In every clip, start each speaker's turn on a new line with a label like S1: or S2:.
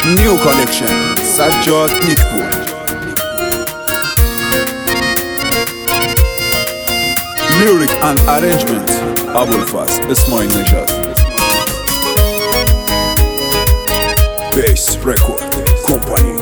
S1: New collection سجاد نیکپور. Lyric and arrangement ابوالفضل اسماعیل نژاد. Bass Record Company.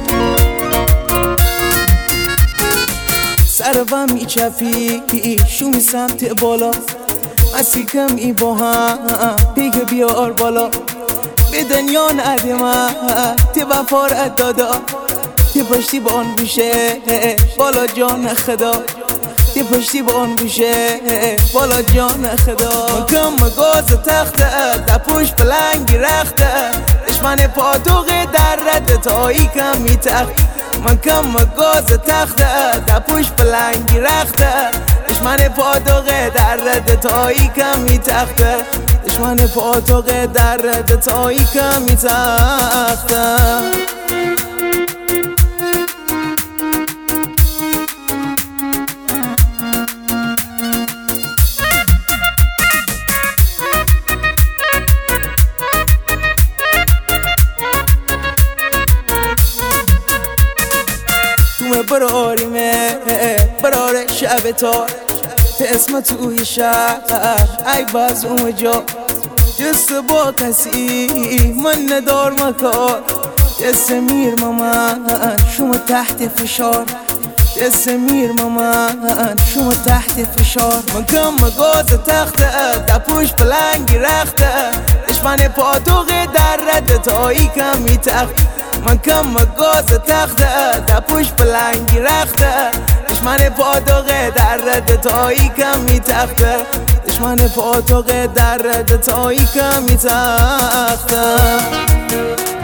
S2: سرم میچپی شومی سمت بالا، مسیکم ای با هم بگه بیار بالا. به دنیا نده من تی وفارت دادا، تی پشتی بان بشه بالا جان خدا، تی پشتی بان بشه بالا جان خدا. مکم مگاز تخته در پشت پلنگی رخته، دشمن پاتوقه در رد تایی کم میتخت. مکم مگاز تخته در پشت پلنگی رخته، دشمن پاتوقه در رد تایی کم میتخته، دشمن پاتوقه در رد تایی کم میتخته. براریمه برار شب تار، اسم توی شهر ای باز اونجا. جست با کسی من ندار مکار، جست میر من شما تحت فشار، جست میر من شما تحت فشار. مکم مگاز تخته در پشت پلنگی رخته، دشمن پاتوقه در رد تایی کم میتخت. مکم مگاز تخته در پشت پلنگی رخته، دشمن پاتوقه در رد تایی کم میتخته، دشمن پاتوقه در رد تایی کم میتخته.